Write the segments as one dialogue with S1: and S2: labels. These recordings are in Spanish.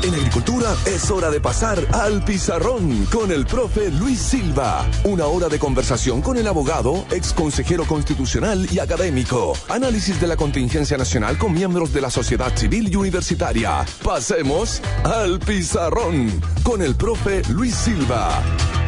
S1: En agricultura es hora de pasar al pizarrón con el profe Luis Silva. Una hora de conversación con el abogado, ex consejero constitucional y académico. Análisis de la contingencia nacional con miembros de la sociedad civil y universitaria. Pasemos al pizarrón con el profe Luis Silva.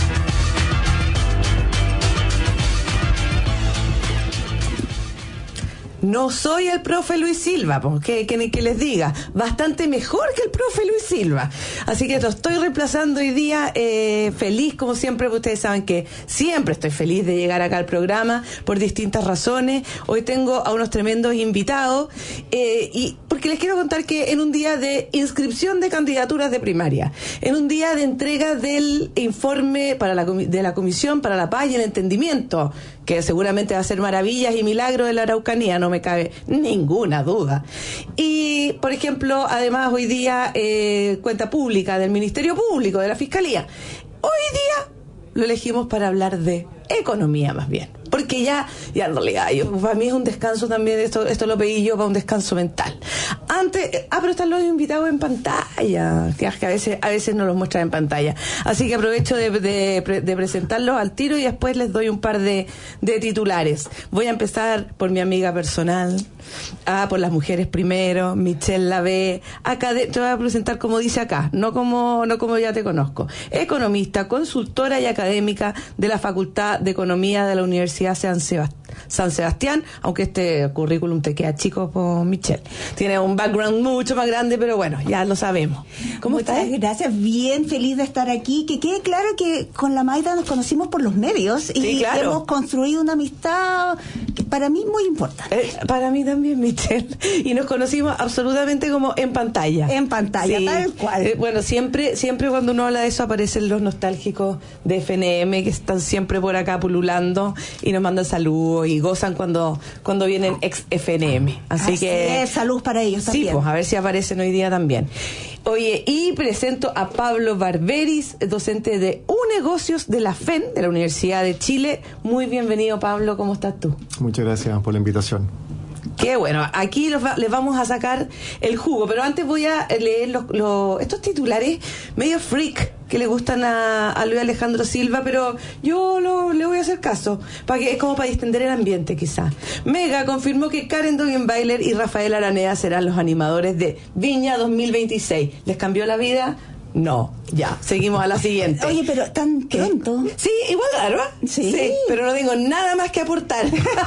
S2: No soy el profe Luis Silva, porque que les diga, bastante mejor que el profe Luis Silva. Así que lo estoy reemplazando hoy día, feliz como siempre, porque ustedes saben que siempre estoy feliz de llegar acá al programa por distintas razones. Hoy tengo a unos tremendos invitados, y porque les quiero contar que en un día de inscripción de candidaturas de primaria, en un día de entrega del informe de la Comisión para la Paz y el Entendimiento, que seguramente va a ser maravillas y milagros de la Araucanía, no me cabe ninguna duda. Y, por ejemplo, además hoy día, cuenta pública del Ministerio Público, de la Fiscalía. Hoy día lo elegimos para hablar de economía más bien. Porque ya en realidad, para mí es un descanso también, esto lo pedí yo para un descanso mental. Pero están los invitados en pantalla, que a veces no los muestran en pantalla. Así que aprovecho de presentarlos al tiro y después les doy un par de titulares. Voy a empezar por mi amiga personal, por las mujeres primero, Michelle Lavé. Te voy a presentar como dice acá, no como ya te conozco. Economista, consultora y académica de la Facultad de Economía de la Universidad San Sebastián, aunque este currículum te queda chico por Michelle. Tiene un background mucho más grande, pero bueno, ya lo sabemos.
S3: ¿Cómo estás? Muchas gracias, bien feliz de estar aquí. Que quede claro que con la Maida nos conocimos por los medios y sí, claro, hemos construido una amistad que para mí muy importante.
S2: Para mí también, Michelle. Y nos conocimos absolutamente como en pantalla.
S3: En pantalla, sí, tal cual.
S2: Bueno, siempre cuando uno habla de eso aparecen los nostálgicos de FNM que están siempre por acá pululando y nos mandan saludos y gozan cuando vienen ex FNM. Así que
S3: salud para ellos también.
S2: Sí, pues a ver si aparecen hoy día también. Oye, y presento a Pablo Barberis, docente de negocios de la FEN, de la Universidad de Chile. Muy bienvenido, Pablo, ¿cómo estás tú?
S4: Muchas gracias por la invitación.
S2: Qué bueno, aquí les vamos a sacar el jugo, pero antes voy a leer estos titulares medio freak que le gustan a Luis Alejandro Silva, pero yo le voy a hacer caso, es como para distender el ambiente quizá. Mega confirmó que Karen Dogenbailer y Rafael Araneda serán los animadores de Viña 2026. ¿Les cambió la vida? No, ya, seguimos a la siguiente.
S3: Oye, pero tan pronto.
S2: Sí, igual raro, ¿eh? Sí, pero no tengo nada más que aportar.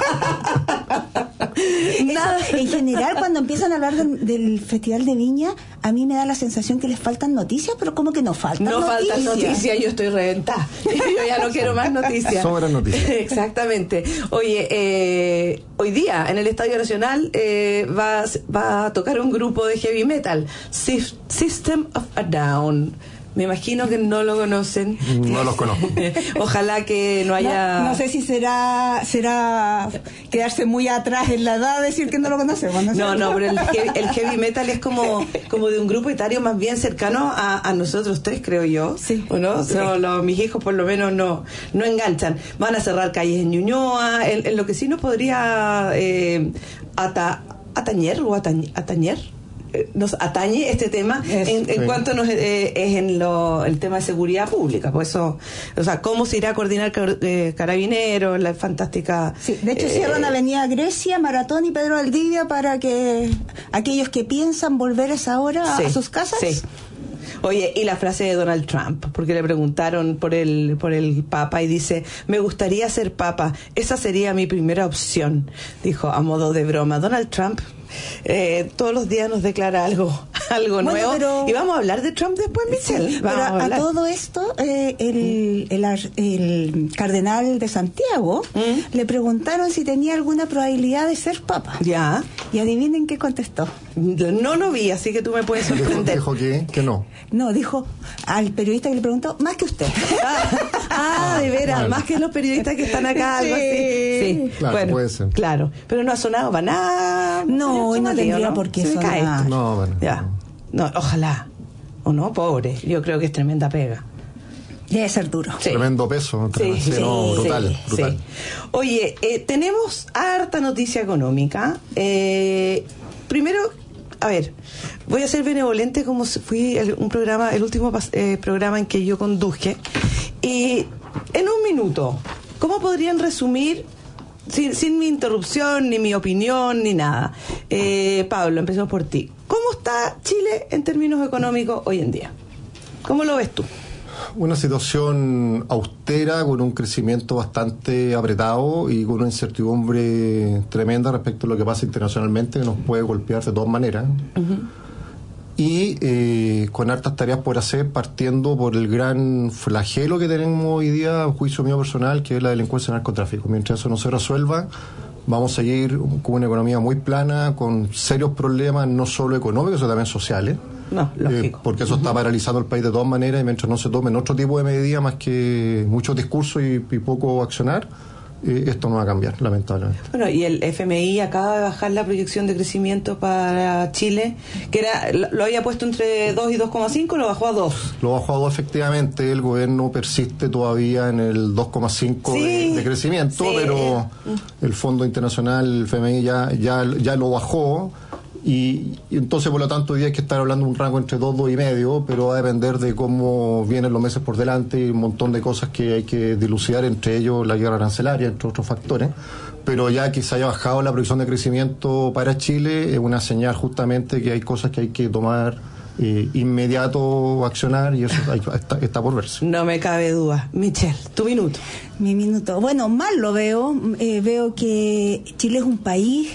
S3: Nada. En general, cuando empiezan a hablar del Festival de Viña, a mí me da la sensación que les faltan noticias, pero como que no faltan noticias.
S2: No faltan noticias, yo estoy reventada. Yo ya no quiero más noticias.
S4: Sobran noticias.
S2: Exactamente. Oye, hoy día en el Estadio Nacional va a tocar un grupo de heavy metal, System of a Down. Me imagino que no lo conocen.
S4: No los conozco.
S2: Ojalá que no haya...
S3: No sé si será quedarse muy atrás en la edad decir que no lo conocemos.
S2: No, pero el heavy metal es como de un grupo etario más bien cercano a nosotros tres, creo yo. Sí. ¿O no? Sí. Mis hijos por lo menos no enganchan. Van a cerrar calles en Ñuñoa. En lo que sí nos podría atañer nos atañe este tema en cuanto es en el tema de seguridad pública, pues eso, o sea, cómo se irá a coordinar Carabineros, la fantástica...
S3: Sí, de hecho cierran Avenida Grecia, Maratón y Pedro Valdivia para que aquellos que piensan volver a esa hora a sus casas...
S2: Sí. Oye, y la frase de Donald Trump, porque le preguntaron por el Papa y dice, me gustaría ser Papa, esa sería mi primera opción, dijo a modo de broma. Donald Trump todos los días nos declara algo nuevo, y vamos a hablar de Trump después, Michelle.
S3: Sí, pero a todo esto el cardenal de Santiago le preguntaron si tenía alguna probabilidad de ser Papa.
S2: Ya.
S3: Y adivinen qué contestó.
S2: No lo vi, así que tú me puedes sorprender.
S4: Dijo que no.
S3: No, dijo al periodista que le preguntó, más que usted.
S2: De veras, bueno, más que los periodistas que están acá, algo así. Sí,
S4: claro,
S2: bueno,
S4: puede ser.
S2: Claro, pero no ha sonado para nada.
S3: No tendría por qué sonar.
S4: No, bueno.
S2: Ya. No, ojalá. O no, pobre. Yo creo que es tremenda pega.
S3: Debe ser duro.
S4: Sí. Tremendo peso. Brutal.
S2: Sí. Oye, tenemos harta noticia económica. Primero, a ver, voy a ser benevolente como fui el último programa en que yo conduje, y en un minuto, ¿cómo podrían resumir, sin mi interrupción, ni mi opinión, ni nada? Pablo, empecemos por ti. ¿Cómo está Chile en términos económicos hoy en día? ¿Cómo lo ves tú?
S4: Una situación austera, con un crecimiento bastante apretado y con una incertidumbre tremenda respecto a lo que pasa internacionalmente, que nos puede golpear de todas maneras. Uh-huh. Y con hartas tareas por hacer, partiendo por el gran flagelo que tenemos hoy día, a juicio mío personal, que es la delincuencia y el narcotráfico. Mientras eso no se resuelva, vamos a seguir con una economía muy plana, con serios problemas, no solo económicos, sino también sociales.
S2: No, lógico.
S4: Porque eso está paralizando el país de todas maneras, y mientras no se tomen otro tipo de medidas más que muchos discursos y poco accionar, esto no va a cambiar, lamentablemente.
S2: Bueno, y el FMI acaba de bajar la proyección de crecimiento para Chile, que lo había puesto entre 2 y 2,5, lo bajó a 2.
S4: Lo bajó a 2, efectivamente. El gobierno persiste todavía en el 2,5 de crecimiento, sí, pero el Fondo Internacional, el FMI, ya lo bajó. Y entonces, por lo tanto, hoy día hay que estar hablando de un rango entre 2 y 2,5, pero va a depender de cómo vienen los meses por delante y un montón de cosas que hay que dilucidar, entre ellos la guerra arancelaria, entre otros factores. Pero ya que se haya bajado la proyección de crecimiento para Chile, es una señal justamente que hay cosas que hay que tomar inmediato, accionar, y eso está por verse.
S2: No me cabe duda. Michelle, tu minuto.
S3: Mi minuto. Bueno, mal lo veo. Veo que Chile es un país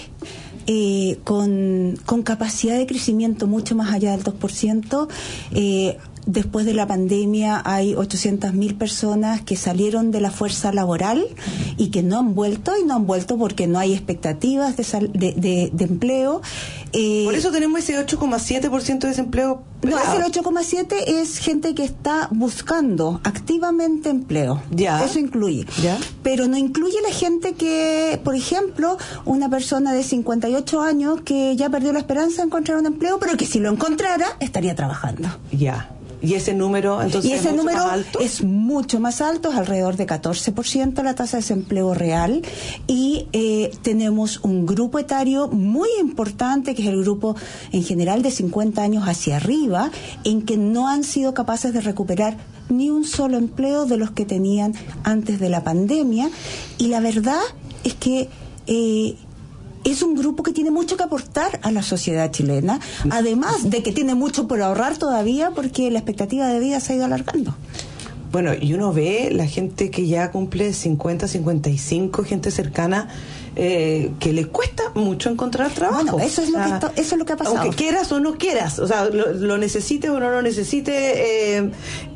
S3: con capacidad de crecimiento mucho más allá del 2%. Después de la pandemia hay 800.000 personas que salieron de la fuerza laboral y que no han vuelto, porque no hay expectativas de empleo.
S2: Por eso tenemos ese 8,7% de desempleo.
S3: No, ese 8,7 es gente que está buscando activamente empleo.
S2: Ya.
S3: Eso incluye.
S2: Ya.
S3: Pero no incluye la gente que, por ejemplo, una persona de 58 años que ya perdió la esperanza de encontrar un empleo, pero que si lo encontrara estaría trabajando.
S2: Ya. ¿Y ese número entonces
S3: es mucho
S2: más alto?
S3: Es mucho más alto, es alrededor de 14% la tasa de desempleo real, y tenemos un grupo etario muy importante, que es el grupo en general de 50 años hacia arriba, en que no han sido capaces de recuperar ni un solo empleo de los que tenían antes de la pandemia, y la verdad es que es un grupo que tiene mucho que aportar a la sociedad chilena, además de que tiene mucho por ahorrar todavía, porque la expectativa de vida se ha ido alargando.
S2: Bueno, y uno ve la gente que ya cumple 50, 55, gente cercana, que le cuesta mucho encontrar trabajo.
S3: Bueno, eso es lo que ha pasado.
S2: Aunque quieras o no quieras, o sea, lo necesites o no lo necesites,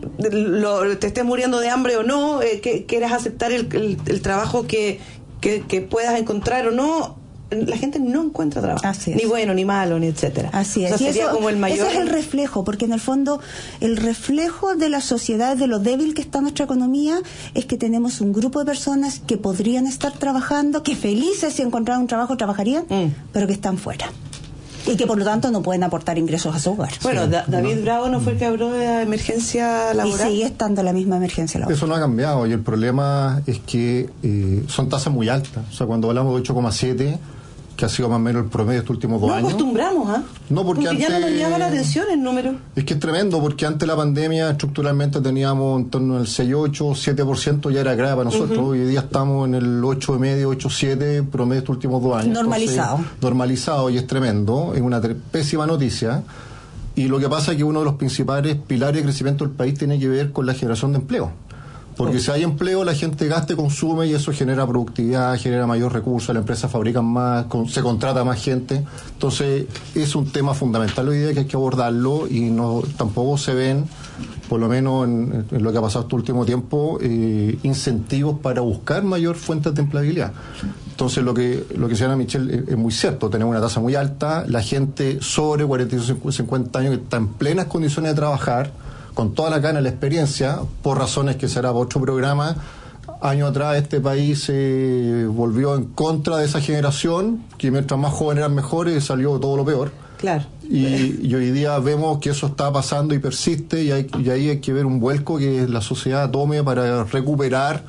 S2: te estés muriendo de hambre o no, que quieras aceptar el trabajo que puedas encontrar o no, la gente no encuentra trabajo.
S3: Así es.
S2: Ni bueno, ni malo, ni etcétera.
S3: Así es.
S2: O sea, sería
S3: eso,
S2: como el mayor...
S3: Ese es el reflejo, porque en el fondo el reflejo de la sociedad, de lo débil que está nuestra economía, es que tenemos un grupo de personas que podrían estar trabajando, que felices si encontraran un trabajo trabajarían, pero que están fuera. Y que por lo tanto no pueden aportar ingresos a su hogar.
S2: Bueno, sí. David Bravo no fue el que habló de la emergencia laboral.
S3: Y sigue estando la misma emergencia laboral.
S4: Eso no ha cambiado, y el problema es que son tasas muy altas. O sea, cuando hablamos de 8,7, que ha sido más o menos el promedio de estos últimos 2 años.
S2: No acostumbramos, ¿ah?
S4: No, porque antes,
S2: ya no nos llama la atención el número.
S4: Es que es tremendo, porque antes de la pandemia estructuralmente teníamos en torno al 6,8, 7%, ya era grave para nosotros. Hoy día estamos en el 8,5, 8,7 promedio de estos últimos 2 años.
S3: Normalizado.
S4: Entonces, normalizado, y es tremendo, es una pésima noticia. Y lo que pasa es que uno de los principales pilares de crecimiento del país tiene que ver con la generación de empleo. Porque si hay empleo, la gente gasta y consume, y eso genera productividad, genera mayor recursos, las empresas fabrican más, se contrata más gente. Entonces, es un tema fundamental hoy día que hay que abordarlo, y no tampoco se ven, por lo menos en lo que ha pasado este último tiempo, incentivos para buscar mayor fuentes de empleabilidad. Entonces, lo que señala Michelle es muy cierto. Tenemos una tasa muy alta, la gente sobre 45, 50 años que está en plenas condiciones de trabajar, con toda la gana y la experiencia, por razones que será para otro programa. Años atrás este país se volvió en contra de esa generación, que mientras más jóvenes eran mejores, salió todo lo peor.
S2: Claro.
S4: Y hoy día vemos que eso está pasando y persiste, y ahí hay que ver un vuelco que la sociedad tome para recuperar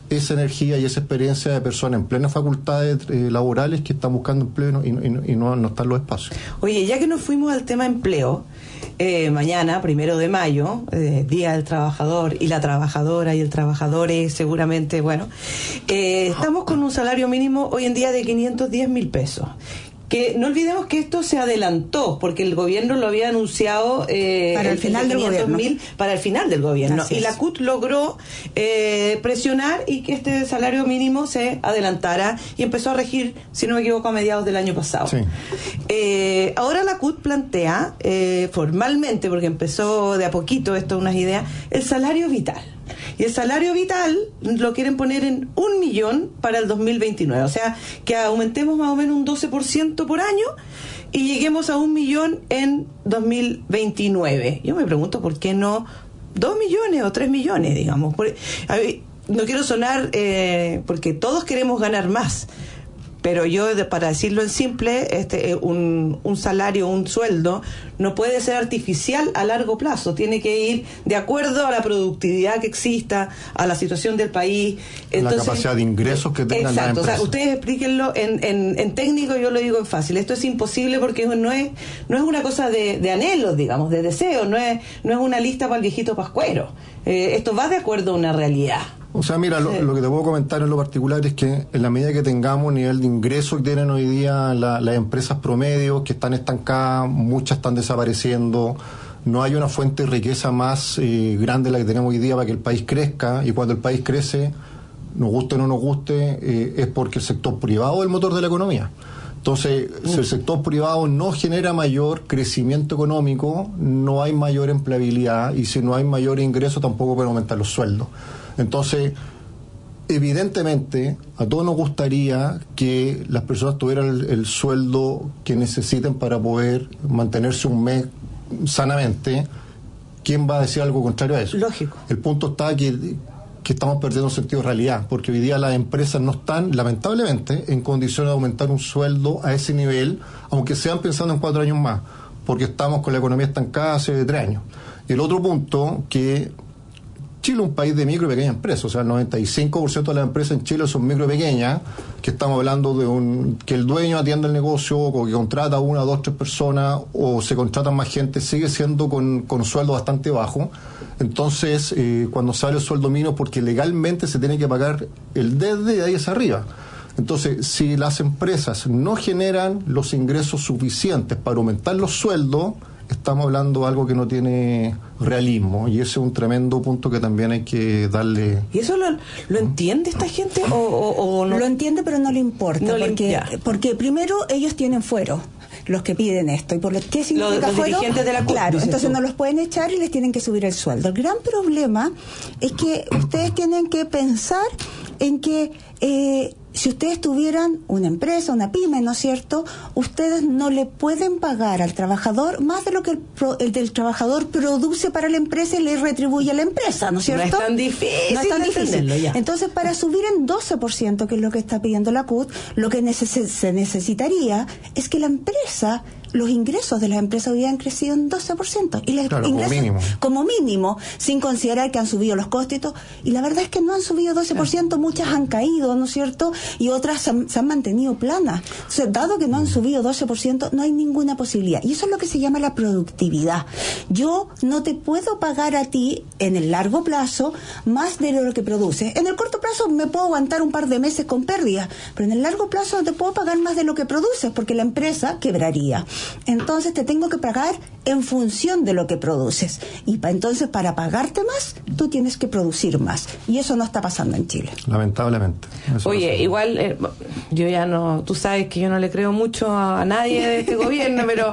S4: esa energía y esa experiencia de personas en plenas facultades laborales que están buscando empleo y no están los espacios.
S2: Oye, ya que nos fuimos al tema empleo, mañana, 1 de mayo, Día del Trabajador y la trabajadora y el trabajador seguramente, estamos con un salario mínimo hoy en día de 510.000 pesos. Que no olvidemos que esto se adelantó porque el gobierno lo había anunciado
S3: para el final del gobierno.
S2: Para el final del gobierno. Y la CUT logró presionar y que este salario mínimo se adelantara y empezó a regir, si no me equivoco, a mediados del año pasado.
S4: Sí.
S2: Ahora la CUT plantea formalmente, porque empezó de a poquito, esto es unas ideas, el salario vital. Y el salario vital lo quieren poner en 1 millón para el 2029. O sea, que aumentemos más o menos un 12% por año y lleguemos a 1 millón en 2029. Yo me pregunto por qué no 2 millones o 3 millones, digamos. No quiero sonar, porque todos queremos ganar más. Pero yo, para decirlo en simple, un salario, un sueldo, no puede ser artificial a largo plazo. Tiene que ir de acuerdo a la productividad que exista, a la situación del país. Entonces,
S4: la capacidad de ingresos que tengan las empresas.
S2: O sea, ustedes explíquenlo en técnico, yo lo digo en fácil. Esto es imposible porque no es una cosa de anhelos, digamos, de deseos, no es una lista para el viejito pascuero. Esto va de acuerdo a una realidad.
S4: O sea, mira, lo que te puedo comentar en lo particular es que en la medida que tengamos nivel de ingreso que tienen hoy día las empresas promedios, que están estancadas, muchas están desapareciendo, no hay una fuente de riqueza más grande de la que tenemos hoy día para que el país crezca, y cuando el país crece, nos guste o no nos guste, es porque el sector privado es el motor de la economía. Entonces, si el sector privado no genera mayor crecimiento económico, no hay mayor empleabilidad, y si no hay mayor ingreso, tampoco pueden aumentar los sueldos. Entonces, evidentemente, a todos nos gustaría que las personas tuvieran el sueldo que necesiten para poder mantenerse un mes sanamente. ¿Quién va a decir algo contrario a eso?
S2: Lógico.
S4: El punto está que estamos perdiendo sentido de realidad, porque hoy día las empresas no están, lamentablemente, en condiciones de aumentar un sueldo a ese nivel, aunque sean pensando en 4 años más, porque estamos con la economía estancada hace 3 años. Y el otro punto, que Chile es un país de micro y pequeñas empresas, o sea, el 95% de las empresas en Chile son micro y pequeñas, que estamos hablando de que el dueño atiende el negocio, o que contrata 1, 2, 3 personas, o se contratan más gente, sigue siendo con sueldo bastante bajo. Entonces, cuando sale el sueldo mínimo, porque legalmente se tiene que pagar el desde ahí hacia arriba. Entonces, si las empresas no generan los ingresos suficientes para aumentar los sueldos, estamos hablando de algo que no tiene realismo, y ese es un tremendo punto que también hay que darle.
S2: ¿Y eso lo entiende esta gente o no?
S3: Lo entiende, pero no le importa, porque primero ellos tienen fuero, los que piden esto. ¿Y por qué significa
S2: los
S3: fuero?
S2: Dirigentes de la CUT,
S3: claro, entonces no los pueden echar y les tienen que subir el sueldo. El gran problema es que ustedes tienen que pensar en que si ustedes tuvieran una empresa, una pyme, ¿no es cierto?, ustedes no le pueden pagar al trabajador más de lo que el del trabajador produce para la empresa y le retribuye a la empresa, ¿no es cierto?
S2: No es tan difícil.
S3: No es tan difícil.
S2: Ya.
S3: Entonces, para subir en 12%, que es lo que está pidiendo la CUT, lo que se necesitaría es que la empresa, los ingresos de las empresas hubieran crecido en 12%. Y
S4: claro, como mínimo,
S3: sin considerar que han subido los costos y todo. Y la verdad es que no han subido 12%, muchas han caído, ¿no es cierto? Y otras se han mantenido planas. O sea, dado que no han subido 12%, no hay ninguna posibilidad. Y eso es lo que se llama la productividad. Yo no te puedo pagar a ti en el largo plazo más de lo que produces. En el corto plazo me puedo aguantar un par de meses con pérdidas, pero en el largo plazo no te puedo pagar más de lo que produces, porque la empresa quebraría. Entonces te tengo que pagar en función de lo que produces. Y entonces, para pagarte más, tú tienes que producir más. Y eso no está pasando en Chile.
S4: Lamentablemente.
S2: Oye, igual, yo ya no, tú sabes que yo no le creo mucho a nadie de este gobierno, pero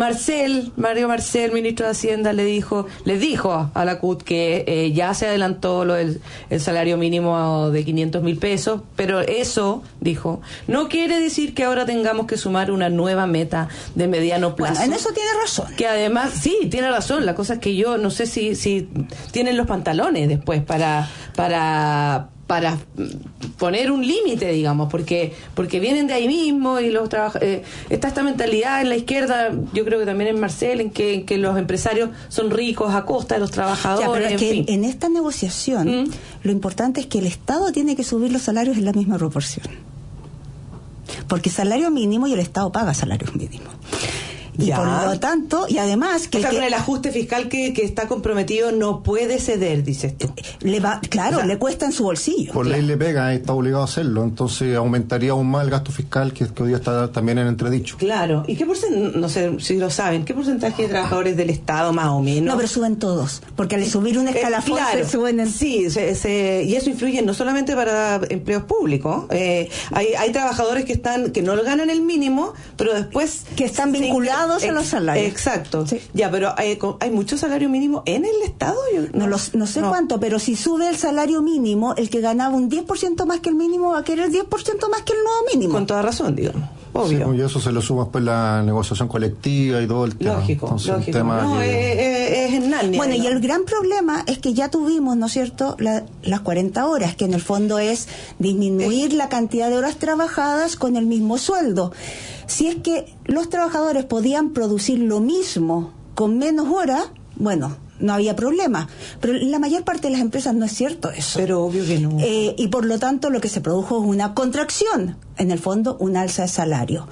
S2: Mario Marcel, ministro de Hacienda, le dijo a la CUT que ya se adelantó el salario mínimo de 500.000 pesos, pero eso, dijo, no quiere decir que ahora tengamos que sumar una nueva meta de mediano plazo.
S3: Bueno, en eso tiene razón.
S2: Que además, sí, tiene razón. La cosa es que yo no sé si tienen los pantalones después para poner un límite, digamos, porque vienen de ahí mismo y los está esta mentalidad en la izquierda, yo creo que también en Marcel, en que los empresarios son ricos a costa de los trabajadores.
S3: Ya, pero es que
S2: fin.
S3: En esta negociación lo importante es que el Estado tiene que subir los salarios en la misma proporción, porque salario mínimo y el Estado paga salarios mínimos. Y
S2: ya.
S3: por lo tanto, y además que,
S2: o sea, con el ajuste fiscal que está comprometido no puede ceder, dices tú.
S3: le le cuesta en su bolsillo.
S4: Por ley le pega, está obligado a hacerlo, entonces aumentaría aún más el gasto fiscal que hoy día está también en entredicho.
S2: Claro, ¿y qué porcentaje, no sé si lo saben, qué porcentaje de trabajadores del Estado más o menos?
S3: No, pero suben todos, porque al subir un escalafón
S2: claro,
S3: se suben en...
S2: Sí, y eso influye no solamente para empleos públicos, hay trabajadores que no ganan el mínimo, pero después...
S3: que están vinculados a los salarios.
S2: Exacto.
S3: Sí.
S2: Ya, pero ¿hay mucho salario mínimo en el Estado?
S3: No sé cuánto, pero si sube el salario mínimo, el que ganaba un 10% más que el mínimo va a querer 10% más que el nuevo mínimo.
S2: Con toda razón, digamos. Obvio.
S4: Sí, y eso se lo suma después la negociación colectiva y todo el tema.
S2: Lógico.
S4: Entonces, tema
S2: es en Narnia.
S3: Bueno,
S2: digamos.
S3: y el gran problema es que ya tuvimos, ¿no es cierto?, las 40 horas, que en el fondo es disminuir la cantidad de horas trabajadas con el mismo sueldo. Si es que los trabajadores podían producir lo mismo con menos horas, bueno, no había problema. Pero en la mayor parte de las empresas no es cierto eso.
S2: Pero obvio que no.
S3: Y por lo tanto lo que se produjo es una contracción, en el fondo un alza de salario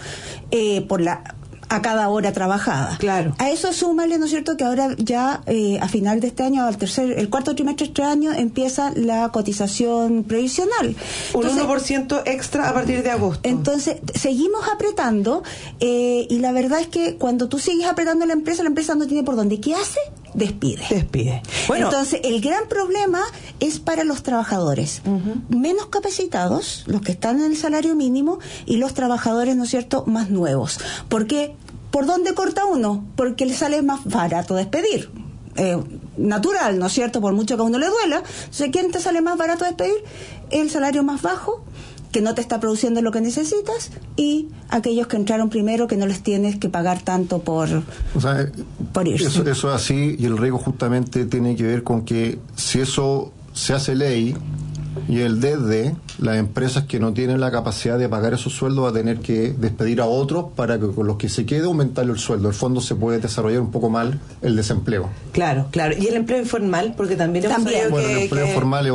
S3: a cada hora trabajada.
S2: Claro.
S3: A eso súmale, ¿no es cierto?, que ahora ya a final de este año, el cuarto trimestre de este año, empieza la cotización previsional.
S2: Un
S3: Entonces,
S2: 1% extra a partir de agosto.
S3: Entonces, seguimos apretando y la verdad es que cuando tú sigues apretando la empresa no tiene por dónde. ¿Qué hace? Despide. Bueno, entonces, el gran problema es para los trabajadores menos capacitados, los que están en el salario mínimo, y los trabajadores, ¿no es cierto?, más nuevos. ¿Por qué? ¿Por dónde corta uno? Porque le sale más barato despedir. Natural, ¿no es cierto?, por mucho que a uno le duela. Entonces, ¿quién te sale más barato despedir? El salario más bajo, que no te está produciendo lo que necesitas, y aquellos que entraron primero, que no les tienes que pagar tanto por irse.
S4: Eso es así, y el riesgo justamente tiene que ver con que si eso se hace ley, y el DD, las empresas que no tienen la capacidad de pagar esos sueldos va a tener que despedir a otros para que con los que se quede aumentarle el sueldo. El fondo se puede desarrollar un poco mal el desempleo.
S2: Claro. ¿Y el empleo informal? Porque también hemos sabido
S4: bueno,
S2: que...
S4: el empleo informal es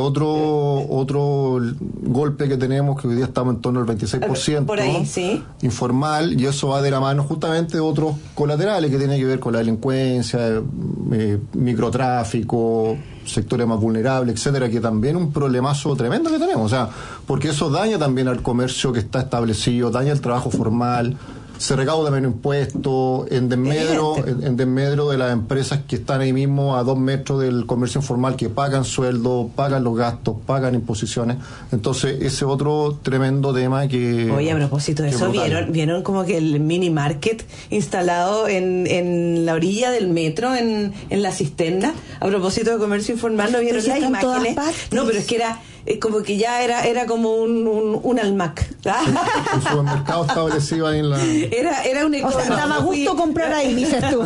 S4: otro golpe que tenemos, que hoy día estamos en torno al 26%.
S2: Por ahí, sí.
S4: Informal, y eso va de la mano justamente de otros colaterales que tienen que ver con la delincuencia, microtráfico, sectores más vulnerables, etcétera, que también es un problemazo tremendo que tenemos, o sea, porque eso daña también al comercio que está establecido, daña el trabajo formal, se recauda menos impuestos en desmedro de las empresas que están ahí mismo a 2 metros del comercio informal, que pagan sueldo, pagan los gastos, pagan imposiciones. Entonces ese otro tremendo tema que...
S2: Oye, a propósito de eso, ¿vieron como que el mini market instalado en la orilla del metro, en la cisterna? A propósito de comercio informal, ¿no vieron las imágenes? No, pero es que era como que ya era como un almac.
S4: Un supermercado establecido ahí en la...
S2: Era un
S3: o sea, daba gusto comprar ahí, dices tú.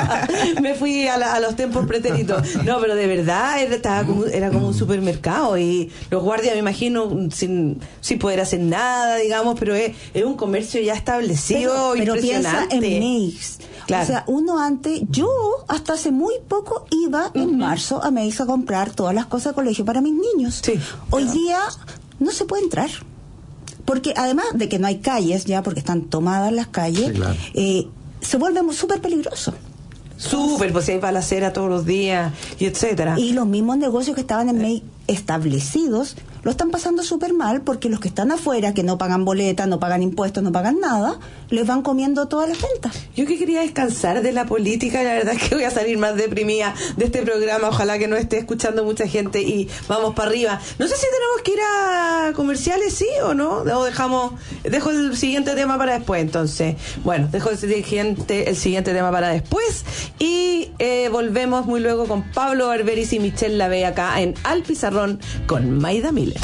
S2: Me fui a los tiempos pretéritos. No, pero de verdad era como un supermercado, y los guardias, me imagino, sin poder hacer nada, digamos, pero es un comercio ya establecido,
S3: pero
S2: impresionante.
S3: Piensa en Meix. Claro. O sea, yo hasta hace muy poco iba en marzo a Meix a comprar todas las cosas de colegio para mis niños.
S2: Sí.
S3: Hoy día no se puede entrar. Porque además de que no hay calles ya, porque están tomadas las calles,
S4: sí, claro,
S3: se vuelve súper peligroso.
S2: Súper, pues hay balacera todos los días, y etcétera.
S3: Y los mismos negocios que estaban en Meix establecidos lo están pasando súper mal, porque los que están afuera, que no pagan boleta, no pagan impuestos, no pagan nada, les van comiendo todas las ventas.
S2: Yo que quería descansar de la política, la verdad es que voy a salir más deprimida de este programa. Ojalá que no esté escuchando mucha gente y vamos para arriba. No sé si tenemos que ir a comerciales, ¿sí o no? O dejo el siguiente tema para después, entonces. Bueno, dejo el siguiente tema para después, y volvemos muy luego con Pablo Barberis y Michelle Lavey acá en Al Pizarrón con Maida Miller.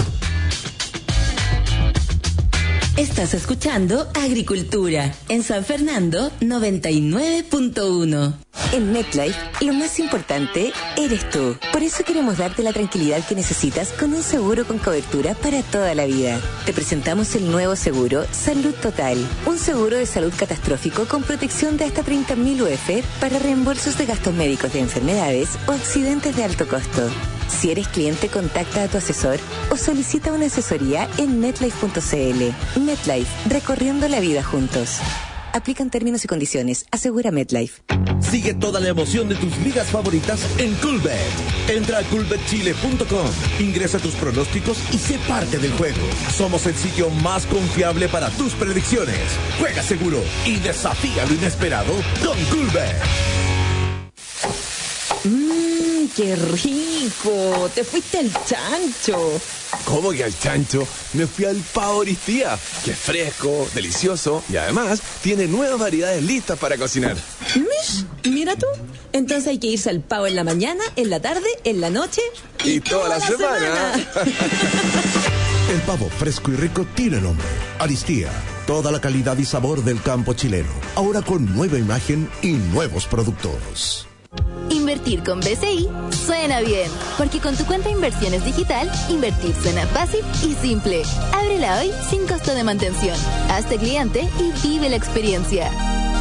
S5: Estás escuchando Agricultura en San Fernando 99.1. En MetLife, lo más importante eres tú. Por eso queremos darte la tranquilidad que necesitas con un seguro con cobertura para toda la vida. Te presentamos el nuevo seguro Salud Total. Un seguro de salud catastrófico con protección de hasta 30.000 UF para reembolsos de gastos médicos de enfermedades o accidentes de alto costo. Si eres cliente, contacta a tu asesor o solicita una asesoría en MetLife.cl. MetLife, recorriendo la vida juntos. Aplican términos y condiciones. Asegura MetLife.
S6: Sigue toda la emoción de tus ligas favoritas en Coolbet. Entra a coolbetchile.com, ingresa tus pronósticos y sé parte del juego. Somos el sitio más confiable para tus predicciones. Juega seguro y desafía lo inesperado con Coolbet.
S7: ¡Qué rico! ¡Te fuiste al chancho!
S1: ¿Cómo que al chancho? Me fui al Pavo Aristía, que es fresco, delicioso y además tiene nuevas variedades listas para cocinar.
S7: Mish, mira tú. Entonces hay que irse al Pavo en la mañana, en la tarde, en la noche
S1: y toda la semana.
S6: El pavo fresco y rico tiene nombre. Aristía. Toda la calidad y sabor del campo chileno. Ahora con nueva imagen y nuevos productos.
S8: Invertir con BCI suena bien, porque con tu cuenta de inversiones digital, invertir suena fácil y simple. Ábrela hoy sin costo de mantención. Hazte cliente y vive la experiencia.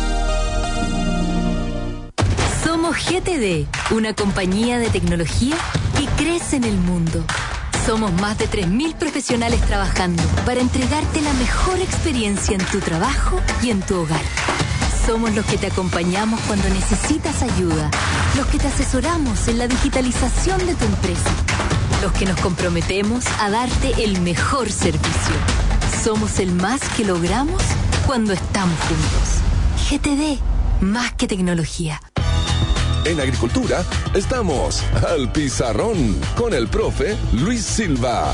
S9: Somos GTD, una compañía de tecnología que crece en el mundo. Somos más de 3.000 profesionales trabajando para entregarte la mejor experiencia en tu trabajo y en tu hogar. Somos los que te acompañamos cuando necesitas ayuda, los que te asesoramos en la digitalización de tu empresa, los que nos comprometemos a darte el mejor servicio. Somos el más que logramos cuando estamos juntos. GTD, más que tecnología.
S1: En agricultura, estamos al pizarrón con el profe Luis Silva.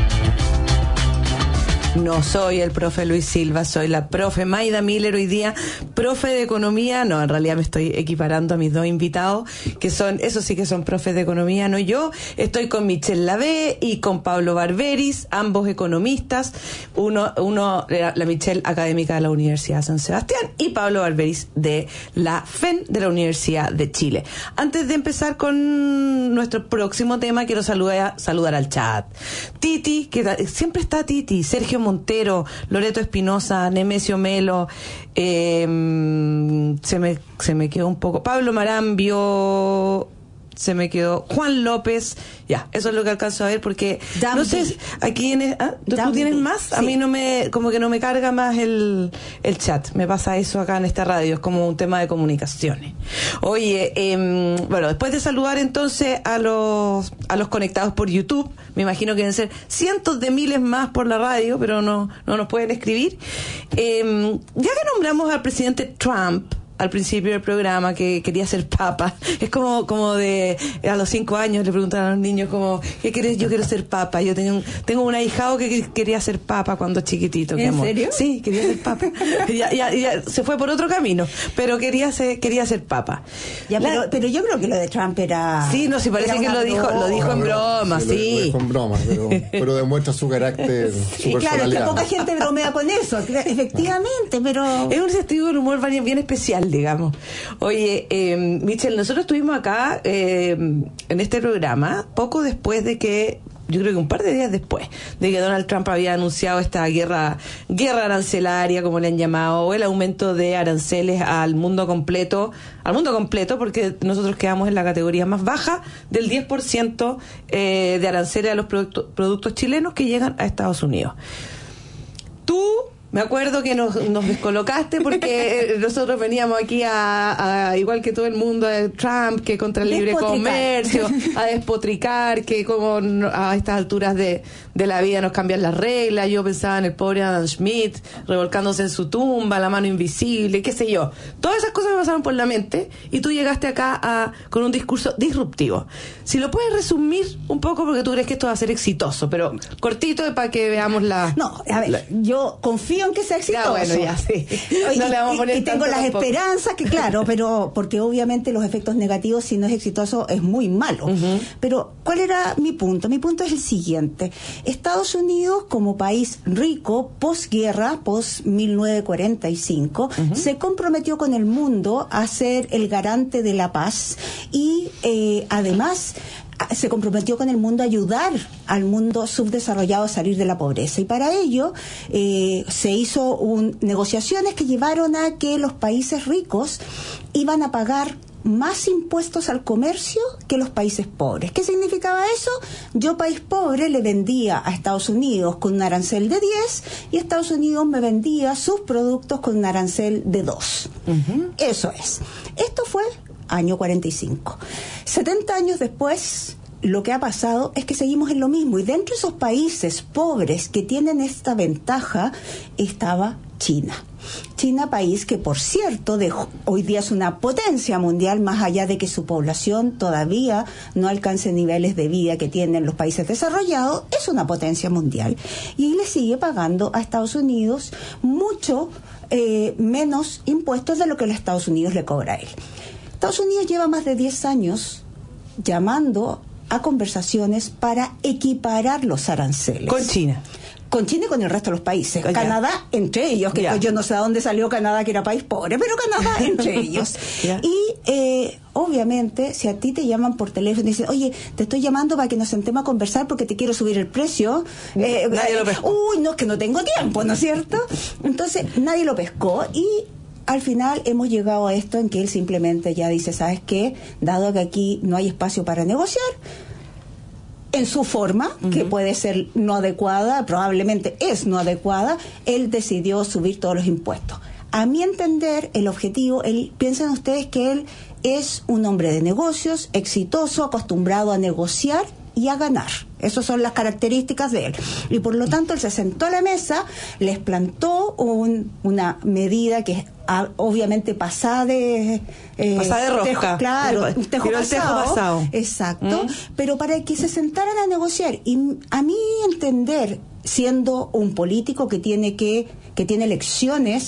S2: No soy el profe Luis Silva, soy la profe Maida Miller, hoy día profe de economía. No, en realidad me estoy equiparando a mis dos invitados, que son, esos sí que son profes de economía, no yo. Estoy con Michelle Lavé y con Pablo Barberis, ambos economistas. Uno la Michelle académica de la Universidad de San Sebastián y Pablo Barberis de la FEN de la Universidad de Chile. Antes de empezar con nuestro próximo tema, quiero saludar al chat. Titi, que siempre está Titi, Sergio Montero, Loreto Espinosa, Nemesio Melo, se me quedó un poco, Pablo Marambio, se me quedó Juan López. Ya, eso es lo que alcanzo a ver, porque
S3: Dambi.
S2: no sé a quién ¿tú tienes más? Sí. A mí no me, como que no me carga más el chat. Me pasa eso acá en esta radio, es como un tema de comunicaciones. Oye, bueno, después de saludar entonces a los conectados por YouTube, me imagino que deben ser cientos de miles más por la radio, pero no nos pueden escribir. Ya que nombramos al presidente Trump al principio del programa, que quería ser papa, es como de a los 5 años le preguntan a los niños como, ¿qué querés? Yo quiero ser papa. Yo tengo un ahijado que quería ser papa cuando chiquitito.
S3: ¿En serio?
S2: Sí, quería ser papa. ya se fue por otro camino, pero quería ser papa.
S3: Ya, pero yo creo que lo de Trump era...
S2: Sí, no, sí, parece que lo dijo en broma, sí.
S4: Lo dijo en broma, pero demuestra su carácter, su personalidad.
S3: Claro, que poca gente bromea con eso, efectivamente, pero...
S2: Es un sentido del humor bien especial, digamos. Oye, Michelle, nosotros estuvimos acá en este programa poco después de que, yo creo que un par de días después de que Donald Trump había anunciado esta guerra arancelaria, como le han llamado, o el aumento de aranceles al mundo completo, porque nosotros quedamos en la categoría más baja del 10% de aranceles a los productos chilenos que llegan a Estados Unidos. Tú, me acuerdo que nos descolocaste porque nosotros veníamos aquí a igual que todo el mundo, a Trump, que contra el libre comercio, a despotricar, que como a estas alturas de la vida nos cambian las reglas. Yo pensaba en el pobre Adam Smith revolcándose en su tumba, la mano invisible, qué sé yo. Todas esas cosas me pasaron por la mente y tú llegaste acá con un discurso disruptivo. Si lo puedes resumir un poco, porque tú crees que esto va a ser exitoso, pero cortito para que veamos la...
S3: No, a ver, yo confío opción que sea exitoso.
S2: Bueno, ya, sí. No le vamos a poner
S3: y tengo las
S2: tampoco.
S3: esperanzas que, claro, pero porque obviamente los efectos negativos, si no es exitoso, es muy malo. Pero, ¿cuál era mi punto? Mi punto es el siguiente. Estados Unidos, como país rico, posguerra, post-1945, se comprometió con el mundo a ser el garante de la paz y, además, se comprometió con el mundo a ayudar al mundo subdesarrollado a salir de la pobreza. Y para ello se hizo negociaciones que llevaron a que los países ricos iban a pagar más impuestos al comercio que los países pobres. ¿Qué significaba eso? Yo, país pobre, le vendía a Estados Unidos con un arancel de 10 y Estados Unidos me vendía sus productos con un arancel de 2. Eso es. Esto fue año 45. 70 años después, lo que ha pasado es que seguimos en lo mismo. Y dentro de esos países pobres que tienen esta ventaja estaba China. China, país que, por cierto, hoy día es una potencia mundial, más allá de que su población todavía no alcance niveles de vida que tienen los países desarrollados, es una potencia mundial. Y le sigue pagando a Estados Unidos mucho menos impuestos de lo que los Estados Unidos le cobra a él. Estados Unidos lleva más de 10 años llamando a conversaciones para equiparar los aranceles.
S2: Con China.
S3: Con China y con el resto de los países.
S2: Ya.
S3: Canadá entre ellos, que yo no sé a dónde salió Canadá, que era país pobre, pero Canadá entre ellos. Y obviamente, si a ti te llaman por teléfono y dicen, oye, te estoy llamando para que nos sentemos a conversar porque te quiero subir el precio.
S2: Nadie lo pescó.
S3: Uy, no, es que no tengo tiempo, ¿no es cierto? Entonces, nadie lo pescó y al final hemos llegado a esto en que él simplemente ya dice, ¿sabes qué? Dado que aquí no hay espacio para negociar, en su forma, que puede ser no adecuada, probablemente es no adecuada, él decidió subir todos los impuestos. A mi entender, el objetivo, piensen ustedes que él es un hombre de negocios, exitoso, acostumbrado a negociar y a ganar. Esas son las características de él. Y por lo tanto, él se sentó a la mesa, les plantó una medida que es obviamente pasada de
S2: rosca.
S3: Claro, un tejo
S2: pasado.
S3: Exacto. Pero para que se sentaran a negociar. Y a mi entender, siendo un político que tiene elecciones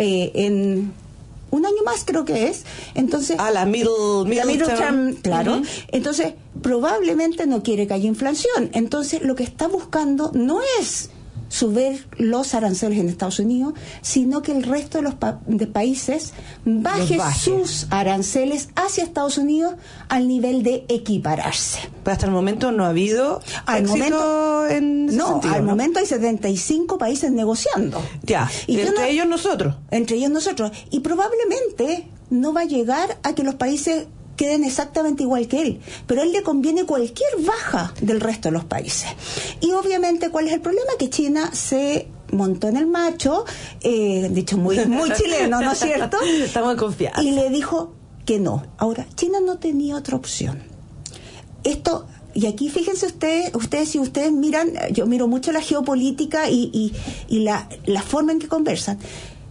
S3: en un año más, creo que es, entonces
S2: la middle
S3: term, claro. Entonces probablemente no quiere que haya inflación. Entonces lo que está buscando no es subir los aranceles en Estados Unidos, sino que el resto de los países baje sus aranceles hacia Estados Unidos al nivel de equipararse.
S2: Pero hasta el momento no ha habido éxito en ese sentido,
S3: al momento hay 75 países negociando.
S2: Ya, y entre ellos nosotros.
S3: Entre ellos nosotros. Y probablemente no va a llegar a que los países queden exactamente igual que él, pero a él le conviene cualquier baja del resto de los países. Y obviamente, ¿cuál es el problema? Que China se montó en el macho, dicho muy chileno, ¿no es cierto?
S2: Estamos confiados.
S3: Y le dijo que no. Ahora, China no tenía otra opción. Esto, y aquí fíjense ustedes, si ustedes miran, yo miro mucho la geopolítica y la forma en que conversan.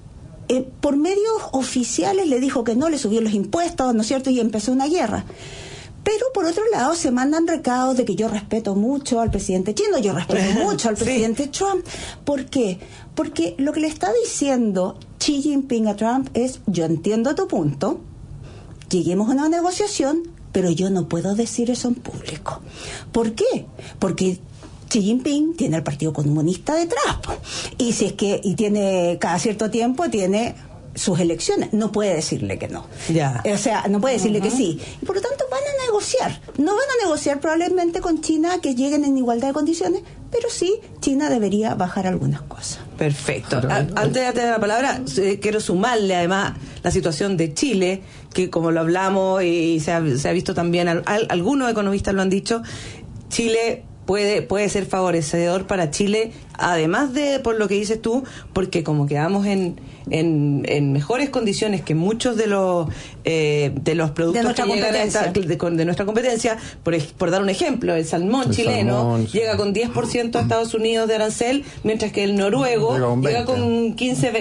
S3: Por medios oficiales le dijo que no, le subió los impuestos, ¿no es cierto? Y empezó una guerra. Pero por otro lado se mandan recados de que yo respeto mucho al presidente chino, yo respeto mucho al presidente Trump. ¿Por qué? Porque lo que le está diciendo Xi Jinping a Trump es, yo entiendo tu punto, lleguemos a una negociación, pero yo no puedo decir eso en público. ¿Por qué? Porque Xi Jinping tiene el Partido Comunista detrás, y si es que tiene cada cierto tiempo tiene sus elecciones, no puede decirle que no. O sea, no puede decirle que sí. Y por lo tanto van a negociar. No van a negociar probablemente con China que lleguen en igualdad de condiciones, pero sí China debería bajar algunas cosas.
S2: Perfecto. Antes de darte la palabra, quiero sumarle además la situación de Chile, que como lo hablamos y se ha visto también, algunos economistas lo han dicho, Chile puede ser favorecedor para Chile, además de, por lo que dices tú, porque como quedamos en mejores condiciones que muchos de los productos que llegan de nuestra competencia, por dar un ejemplo, el salmón chileno llega con 10% a Estados Unidos de arancel, mientras que el noruego llega con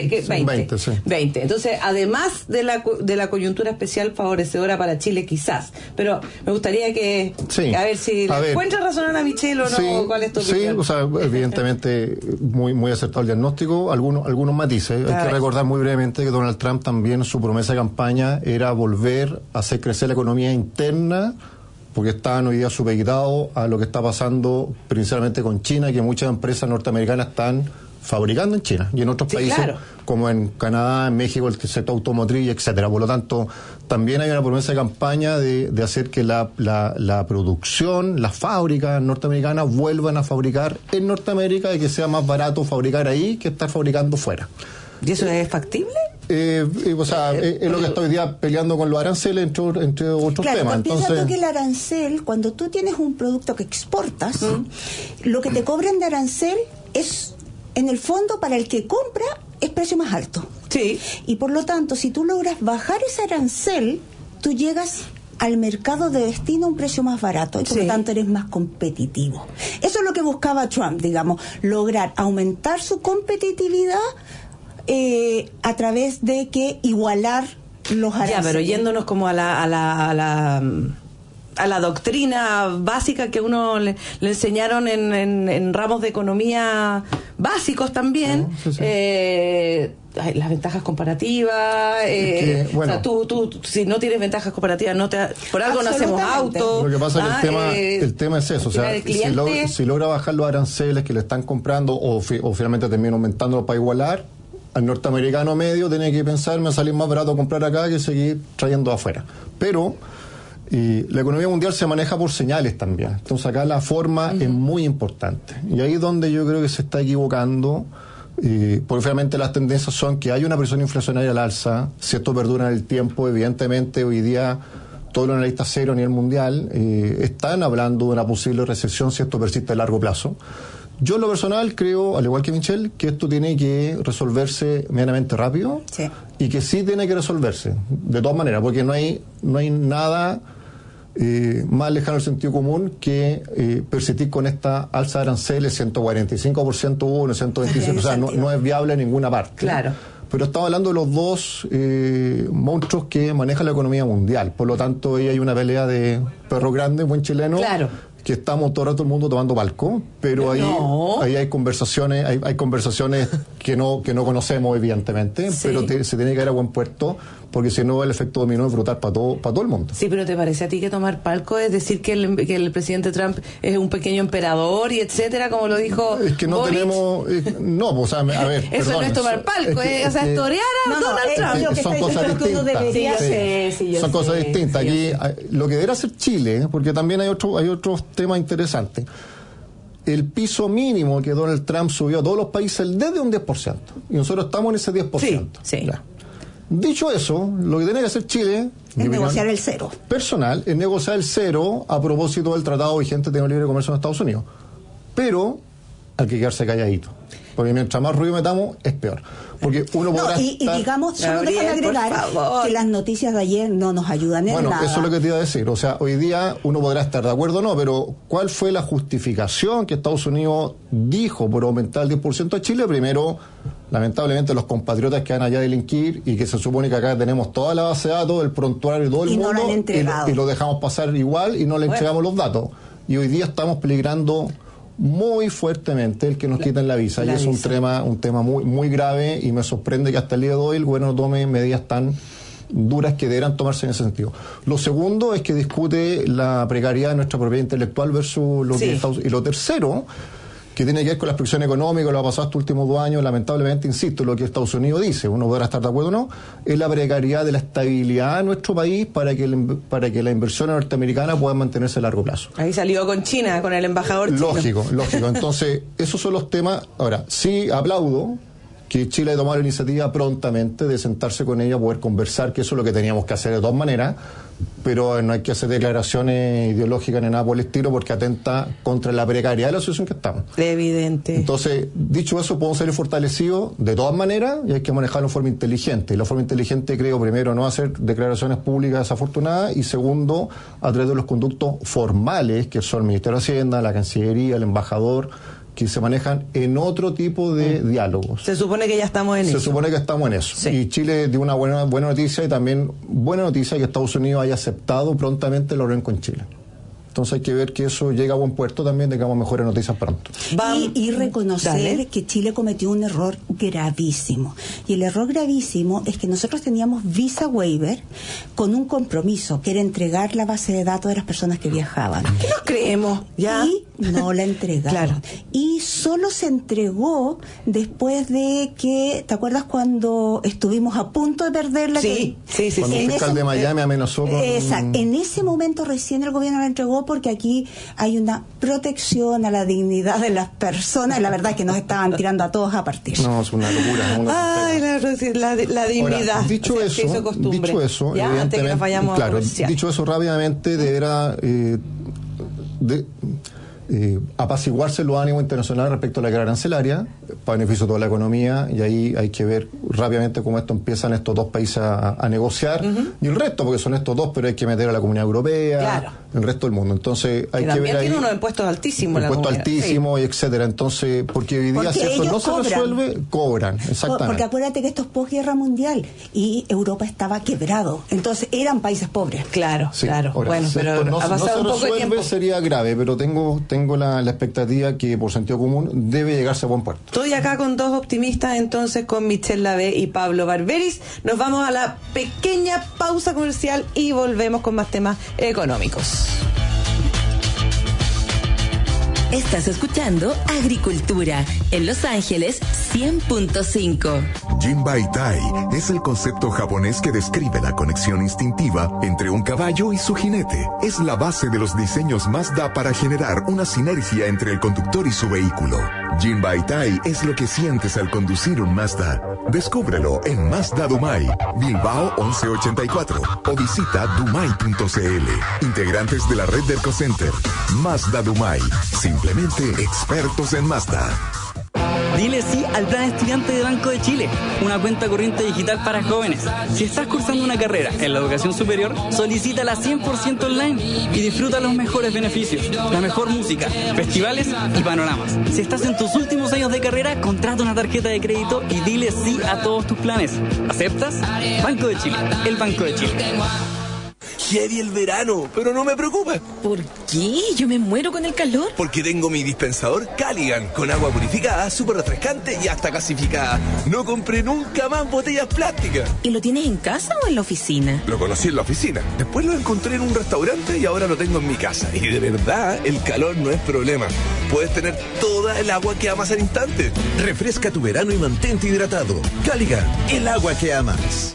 S2: 20. Entonces, además de la coyuntura especial favorecedora para Chile, quizás, pero me gustaría que a ver si encuentra razón a Michelle o no, ¿cuál es tu opinión?
S4: Sí, o sea, evidentemente muy acertado el diagnóstico. Algunos matices. Hay que recordar muy brevemente que Donald Trump también, su promesa de campaña era volver a hacer crecer la economía interna, porque estaban hoy día supeditados a lo que está pasando principalmente con China, que muchas empresas norteamericanas están fabricando en China y en otros países, como en Canadá, en México, el sector automotriz, etcétera. Por lo tanto, también hay una promesa de campaña de hacer que la producción, las fábricas norteamericanas vuelvan a fabricar en Norteamérica y que sea más barato fabricar ahí que estar fabricando fuera.
S2: ¿Y eso es factible?
S4: Es lo que estoy hoy día peleando con los aranceles, entre otros temas.
S3: Entonces, que el arancel, cuando tú tienes un producto que exportas, lo que te cobran de arancel es, en el fondo, para el que compra, es precio más alto.
S2: Sí.
S3: Y por lo tanto, si tú logras bajar ese arancel, tú llegas al mercado de destino a un precio más barato y por lo tanto eres más competitivo. Eso es lo que buscaba Trump, digamos, lograr aumentar su competitividad a través de que igualar los aranceles.
S2: Ya, pero yéndonos como a la doctrina básica que uno le enseñaron en ramos de economía básicos también, las ventajas comparativas, o sea, tú si no tienes ventajas comparativas por algo no hacemos autos.
S4: Lo que pasa es que el tema es eso, o sea, si logra bajar los aranceles que le están comprando o finalmente termina aumentando para igualar, al norteamericano medio tiene que pensar, me va a salir más barato comprar acá que seguir trayendo afuera. Pero la economía mundial se maneja por señales también. Entonces acá la forma es muy importante. Y ahí es donde yo creo que se está equivocando, porque finalmente las tendencias son que hay una presión inflacionaria al alza, si esto perdura en el tiempo, evidentemente hoy día todos los analistas serios a nivel mundial están hablando de una posible recesión si esto persiste a largo plazo. Yo en lo personal creo, al igual que Michelle, que esto tiene que resolverse medianamente rápido y que sí tiene que resolverse, de todas maneras, porque no hay nada más lejano al sentido común que persistir con esta alza de aranceles, 145% uno, 125%, o sea, no es viable en ninguna parte.
S2: Claro.
S4: Pero estamos hablando de los dos monstruos que manejan la economía mundial, por lo tanto ahí hay una pelea de perro grande, buen chileno. Claro. Que estamos todo el rato el mundo tomando palco, pero ahí hay conversaciones, hay conversaciones que no conocemos evidentemente, pero se tiene que ir a buen puerto, porque si no el efecto dominó es brutal para todo el mundo.
S2: Sí, pero ¿te parece a ti que tomar palco es decir que el presidente Trump es un pequeño emperador y etcétera, como lo dijo
S4: Es que no
S2: Boric?
S4: Tenemos... no, o sea, a ver...
S2: Eso
S4: perdón,
S2: no es tomar palco, o sea, es torear a Donald Trump.
S4: Son cosas distintas. Son cosas distintas. Aquí lo que debería hacer Chile, porque también hay otros temas interesantes. El piso mínimo que Donald Trump subió a todos los países desde un 10%. Y nosotros estamos en ese 10%.
S2: Sí.
S4: Dicho eso, lo que tiene que hacer Chile
S3: es negociar el cero.
S4: Personal, es negociar el cero a propósito del tratado vigente de libre comercio en Estados Unidos. Pero hay que quedarse calladito. Porque mientras más ruido metamos, es peor. Porque uno podrá
S3: y digamos, solo déjame agregar que las noticias de ayer no nos ayudan en nada.
S4: Bueno, eso es lo que te iba a decir. O sea, hoy día uno podrá estar de acuerdo o no, pero ¿cuál fue la justificación que Estados Unidos dijo por aumentar el 10% a Chile? Primero, lamentablemente, los compatriotas que van allá a delinquir y que se supone que acá tenemos toda la base de datos, el prontuario y todo el mundo,
S3: no lo han entregado.
S4: Y lo dejamos pasar igual y no le entregamos los datos. Y hoy día estamos peligrando muy fuertemente el que nos quiten la visa, y es un tema muy, muy grave, y me sorprende que hasta el día de hoy el gobierno tome medidas tan duras que deberán tomarse en ese sentido. Lo segundo es que discute la precariedad de nuestra propiedad intelectual versus lo que Estados Unidos. Y lo tercero, que tiene que ver con la expresión económica, lo ha pasado estos últimos 2 años, lamentablemente, insisto, lo que Estados Unidos dice, uno podrá estar de acuerdo o no, es la precariedad de la estabilidad de nuestro país para que la inversión norteamericana pueda mantenerse a largo plazo.
S2: Ahí salió con China, con el embajador chino.
S4: Lógico. Entonces, esos son los temas. Ahora, sí aplaudo que Chile haya tomado la iniciativa prontamente de sentarse con ella, poder conversar, que eso es lo que teníamos que hacer de todas maneras, pero no hay que hacer declaraciones ideológicas ni nada por el estilo, porque atenta contra la precariedad de la situación que estamos.
S2: Evidente.
S4: Entonces, dicho eso, podemos ser fortalecidos de todas maneras, y hay que manejarlo de forma inteligente. Y la forma inteligente, creo, primero, no hacer declaraciones públicas desafortunadas, y segundo, a través de los conductos formales, que son el Ministerio de Hacienda, la Cancillería, el embajador, que se manejan en otro tipo de diálogos.
S2: Se supone que ya estamos en eso.
S4: Se supone que estamos en eso. Sí. Y Chile dio una buena noticia, y también buena noticia que Estados Unidos haya aceptado prontamente la reunión con Chile. Entonces hay que ver que eso llegue a buen puerto también, tengamos mejores noticias pronto.
S3: Y reconocer que Chile cometió un error gravísimo. Y el error gravísimo es que nosotros teníamos visa waiver con un compromiso, que era entregar la base de datos de las personas que viajaban.
S2: ¿Qué nos creemos? ¿Ya?
S3: Y no la entregaron.
S2: Claro.
S3: Y solo se entregó después de que, ¿te acuerdas cuando estuvimos a punto de perderla?
S2: Sí.
S4: Cuando el fiscal de Miami amenazó con...
S3: Exacto. En ese momento recién el gobierno la entregó, porque aquí hay una protección a la dignidad de las personas, y la verdad es que nos estaban tirando a todos a partir.
S4: No, es una locura.
S2: Ay, la dignidad.
S4: Ahora, dicho eso,
S2: ya, antes que nos vayamos
S4: claro,
S2: a
S4: dicho eso rápidamente, deberá apaciguarse los ánimos internacionales respecto a la guerra arancelaria para beneficio de toda la economía, y ahí hay que ver rápidamente cómo esto empiezan estos dos países a negociar, y el resto, porque son estos dos, pero hay que meter a la Comunidad Europea, el resto del mundo. Entonces hay que ver ahí
S2: tiene unos impuestos altísimos,
S4: y etcétera. Entonces, porque hoy día si eso no se resuelve, cobran. Exactamente.
S3: Porque acuérdate que esto es posguerra mundial y Europa estaba quebrado, entonces eran países pobres.
S2: Claro.
S4: Ahora,
S2: bueno, pero
S4: no,
S2: ha pasado
S4: no
S2: un
S4: se
S2: poco de tiempo.
S4: sería grave, pero tengo la expectativa que por sentido común debe llegarse a buen puerto.
S2: Estoy acá con dos optimistas, entonces, con Michelle Lavé y Pablo Barberis. Nos vamos a la pequeña pausa comercial y volvemos con más temas económicos.
S5: Estás escuchando Agricultura en Los Ángeles 100.5.
S1: Jinbaitai es el concepto japonés que describe la conexión instintiva entre un caballo y su jinete. Es la base de los diseños Mazda para generar una sinergia entre el conductor y su vehículo. Jinbaitai es lo que sientes al conducir un Mazda. Descúbrelo en Mazda Dumai, Bilbao 1184, o visita dumai.cl. Integrantes de la red del Ecocenter. Mazda Dumai, simplemente expertos en Mazda.
S10: Dile sí al Plan Estudiante de Banco de Chile, una cuenta corriente digital para jóvenes. Si estás cursando una carrera en la educación superior, solicítala 100% online y disfruta los mejores beneficios, la mejor música, festivales y panoramas. Si estás en tus últimos años de carrera, contrata una tarjeta de crédito y dile sí a todos tus planes. ¿Aceptas? Banco de Chile, el Banco de Chile.
S6: Heavy el verano, pero no me preocupa.
S7: ¿Por qué? Yo me muero con el calor.
S6: Porque tengo mi dispensador Caligan, con agua purificada, súper refrescante y hasta gasificada. No compré nunca más botellas plásticas.
S7: ¿Y lo tienes en casa o en la oficina?
S6: Lo conocí en la oficina, después lo encontré en un restaurante y ahora lo tengo en mi casa. Y de verdad, el calor no es problema. Puedes tener toda el agua que amas al instante.
S11: Refresca tu verano y mantente hidratado. Caligan, el agua que amas.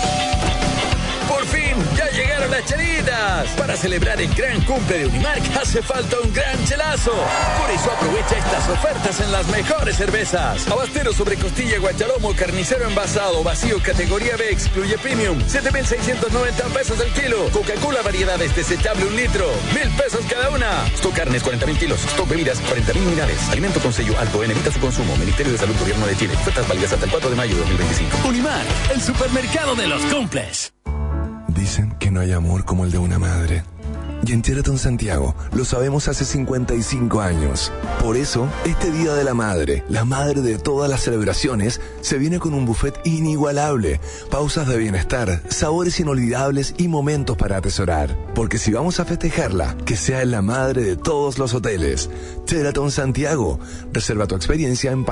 S12: ¡Por fin! ¡Ya llegaron las chelitas! Para celebrar el gran cumple de Unimark hace falta un gran chelazo. Por eso aprovecha estas ofertas en las mejores cervezas. Abastero sobre costilla, guachalomo, carnicero envasado, vacío, categoría B, excluye premium. 7,690 pesos el kilo. Coca-Cola variedades desechable 1 litro. 1,000 pesos cada una. Stock carnes 40,000 kilos. Stock bebidas 40,000 unidades. Alimento con sello alto en evita su consumo. Ministerio de Salud, Gobierno de Chile. Ofertas válidas hasta el 4 de mayo de 2025.
S13: Unimark, el supermercado de los cumples.
S1: Dicen que no hay amor como el de una madre. Y en Sheraton Santiago lo sabemos hace 55 años. Por eso, este Día de la Madre, la madre de todas las celebraciones, se viene con un buffet inigualable, pausas de bienestar, sabores inolvidables y momentos para atesorar. Porque si vamos a festejarla, que sea en la madre de todos los hoteles. Sheraton Santiago. Reserva tu experiencia en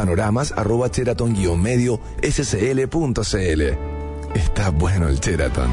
S1: panoramas@sheraton-medio-scl.cl. Está bueno el Sheraton.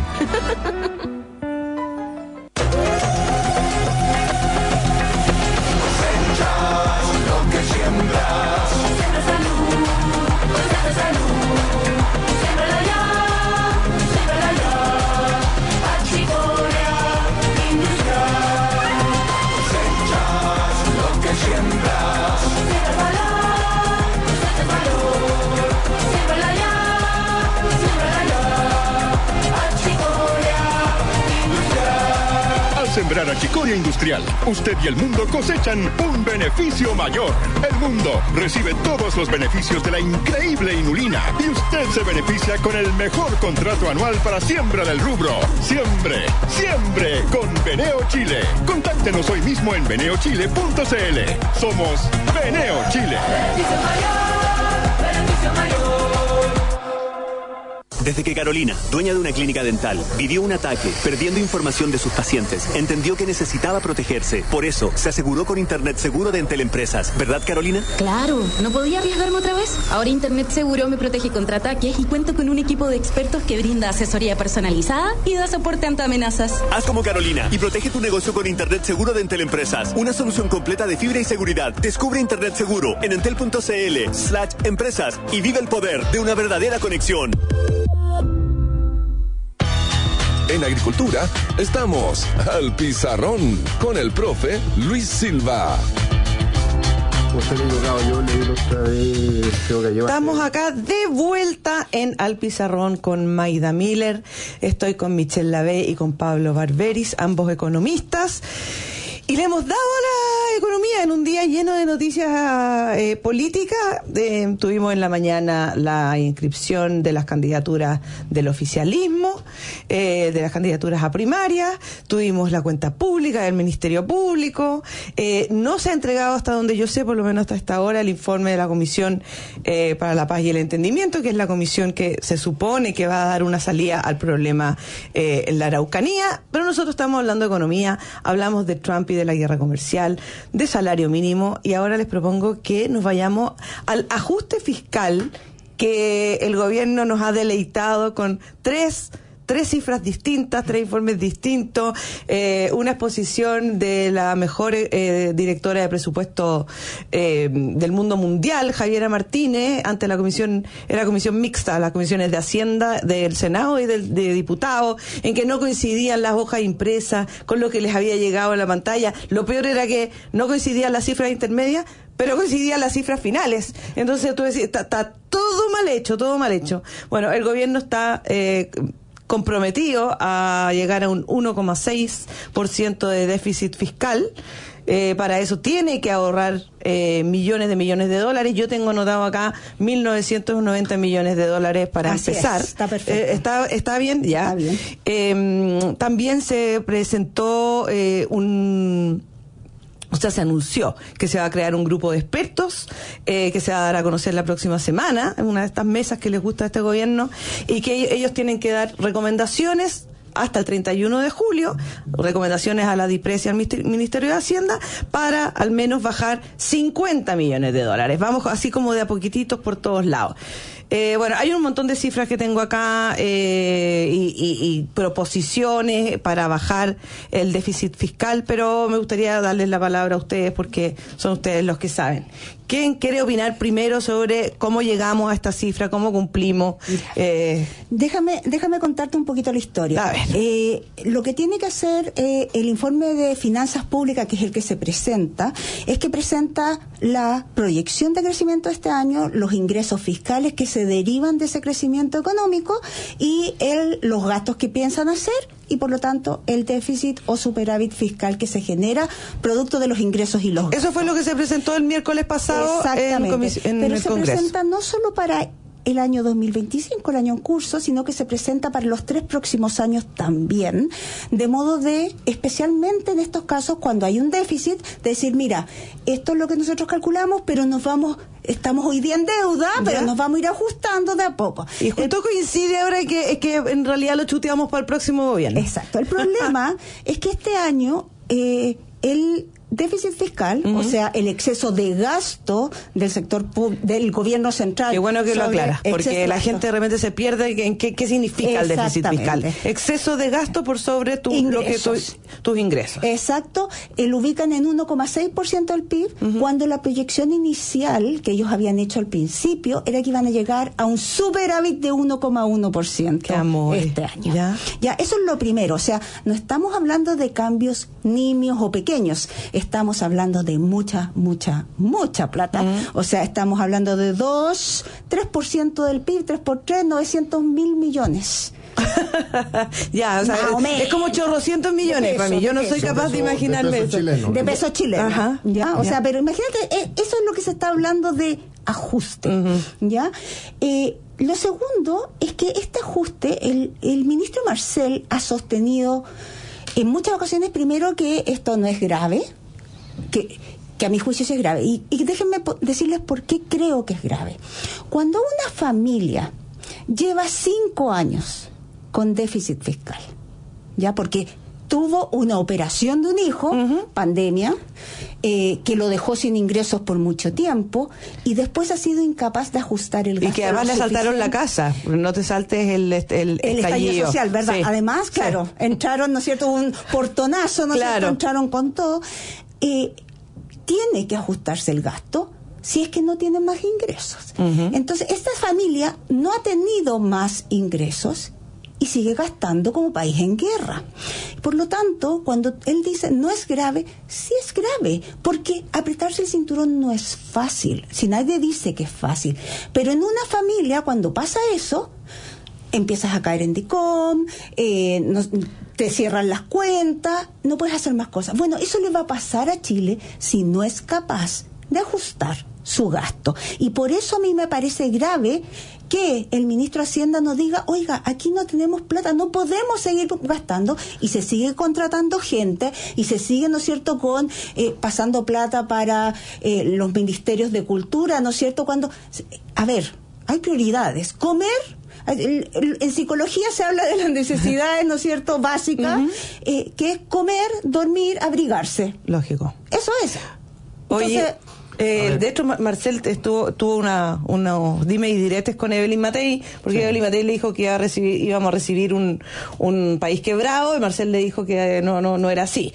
S14: Sembrar achicoria industrial, usted y el mundo cosechan un beneficio mayor. El mundo recibe todos los beneficios de la increíble inulina y usted se beneficia con el mejor contrato anual para siembra del rubro. Siembre, siembre con Beneo Chile. Contáctenos hoy mismo en beneochile.cl. Somos Beneo Chile.
S12: Beneficio mayor, beneficio mayor.
S15: Desde que Carolina, dueña de una clínica dental, vivió un ataque, perdiendo información de sus pacientes, entendió que necesitaba protegerse. Por eso, se aseguró con Internet Seguro de Entel Empresas. ¿Verdad, Carolina?
S16: Claro, no podía arriesgarme otra vez. Ahora Internet Seguro me protege contra ataques y cuento con un equipo de expertos que brinda asesoría personalizada y da soporte ante amenazas.
S15: Haz como Carolina y protege tu negocio con Internet Seguro de Entel Empresas. Una solución completa de fibra y seguridad. Descubre Internet Seguro en entel.cl/empresas y vive el poder de una verdadera conexión.
S1: En Agricultura estamos al pizarrón con el profe Luis Silva.
S2: Estamos acá de vuelta en Al Pizarrón con Maida Miller. Estoy con Michelle Lavey y con Pablo Barberis, ambos economistas. Y le hemos dado a la economía en un día lleno de noticias políticas. Tuvimos en la mañana la inscripción de las candidaturas del oficialismo, de las candidaturas a primarias. Tuvimos la cuenta pública del Ministerio Público. No se ha entregado, hasta donde yo sé, por lo menos hasta esta hora, el informe de la Comisión para la Paz y el Entendimiento, que es la comisión que se supone que va a dar una salida al problema en la Araucanía. Pero nosotros estamos hablando de economía, hablamos de Trump y de la guerra comercial, de salario mínimo, y ahora les propongo que nos vayamos al ajuste fiscal que el gobierno nos ha deleitado con tres cifras distintas, 3 informes distintos, una exposición de la mejor directora de presupuesto del mundo mundial, Javiera Martínez, ante la comisión, era comisión mixta, las comisiones de Hacienda del Senado y de Diputados, en que no coincidían las hojas impresas con lo que les había llegado a la pantalla. Lo peor era que no coincidían las cifras intermedias, pero coincidían las cifras finales. Entonces tú decías, está todo mal hecho, todo mal hecho. Bueno, el gobierno está comprometido a llegar a un 1,6% de déficit fiscal. Para eso tiene que ahorrar millones de dólares. Yo tengo anotado acá 1.990 millones de dólares para
S3: Así
S2: empezar.
S3: Está perfecto.
S2: ¿Está bien? Ya.
S3: Está bien.
S2: También se presentó se anunció que se va a crear un grupo de expertos que se va a dar a conocer la próxima semana, en una de estas mesas que les gusta a este gobierno, y que ellos tienen que dar recomendaciones hasta el 31 de julio, recomendaciones a la DIPRES y al Ministerio de Hacienda para al menos bajar 50 millones de dólares. Vamos así como de a poquititos por todos lados. Bueno, hay un montón de cifras que tengo acá y proposiciones para bajar el déficit fiscal, pero me gustaría darles la palabra a ustedes porque son ustedes los que saben. ¿Quién quiere opinar primero sobre cómo llegamos a esta cifra, cómo cumplimos?
S3: Déjame contarte un poquito la historia.
S2: A ver.
S3: Lo que tiene que hacer el informe de finanzas públicas, que es el que se presenta, es que presenta la proyección de crecimiento de este año, los ingresos fiscales que se derivan de ese crecimiento económico y los gastos que piensan hacer, y por lo tanto el déficit o superávit fiscal que se genera producto de los ingresos y los gastos.
S2: Eso fue lo que se presentó el miércoles pasado en el Congreso.
S3: Pero se presenta no solo para el año 2025, el año en curso, sino que se presenta para los 3 próximos años también, de modo de, especialmente en estos casos, cuando hay un déficit, decir, mira, esto es lo que nosotros calculamos, pero estamos hoy día en deuda, pero nos vamos a ir ajustando de a poco.
S2: Y justo coincide ahora que en realidad lo chuteamos para el próximo gobierno.
S3: Exacto. El problema es que este año el déficit fiscal, o sea, el exceso de gasto del sector del gobierno central.
S2: Qué bueno que lo aclaras, porque la gente de repente se pierde en qué significa el déficit fiscal. Exceso de gasto por sobre tus ingresos.
S3: Exacto. Lo ubican en 1,6% del PIB, cuando la proyección inicial que ellos habían hecho al principio era que iban a llegar a un superávit de 1,1% este año. Ya, eso es lo primero. O sea, no estamos hablando de cambios nimios o pequeños. Estamos hablando de mucha plata. O sea, estamos hablando de 3% del PIB, 3 por 3, 900.000 millones.
S2: Ya, o sea, es como chorrocientos millones para mí. Yo no soy capaz de imaginarme eso.
S3: De pesos chilenos.
S2: Ajá.
S3: ¿Ya? O sea, pero imagínate, eso es lo que se está hablando de ajuste. ¿Ya? Lo segundo es que este ajuste, el ministro Marcel ha sostenido en muchas ocasiones, primero, que esto no es grave, que a mi juicio sí es grave. Y déjenme decirles por qué creo que es grave. Cuando una familia lleva 5 años con déficit fiscal, ya, porque tuvo una operación de un hijo, pandemia, que lo dejó sin ingresos por mucho tiempo, y después ha sido incapaz de ajustar el gasto.
S2: Y que además le asaltaron la casa, no te saltes el
S3: estallido social, ¿verdad? Sí. Además, claro, entraron, ¿no es cierto?, un portonazo, ¿no es cierto?, entraron con todo. Tiene que ajustarse el gasto si es que no tiene más ingresos. Entonces, esta familia no ha tenido más ingresos y sigue gastando como país en guerra. Por lo tanto, cuando él dice no es grave, sí es grave, porque apretarse el cinturón no es fácil. Si nadie dice que es fácil, pero en una familia, cuando pasa eso, empiezas a caer en DICOM, te cierran las cuentas, no puedes hacer más cosas. Bueno, eso le va a pasar a Chile si no es capaz de ajustar su gasto. Y por eso a mí me parece grave que el ministro de Hacienda nos diga, oiga, aquí no tenemos plata, no podemos seguir gastando, y se sigue contratando gente, y se sigue, ¿no es cierto?, con pasando plata para los ministerios de cultura, ¿no es cierto?, cuando, a ver, hay prioridades. Comer, en psicología se habla de las necesidades, ¿no es cierto?, básicas, que es comer, dormir, abrigarse.
S2: Lógico.
S3: Eso es.
S2: Oye,
S3: entonces,
S2: de hecho, Marcel tuvo unos dime y diretes con Evelyn Matei, porque Evelyn Matei le dijo que íbamos a recibir un país quebrado, y Marcel le dijo que no era así.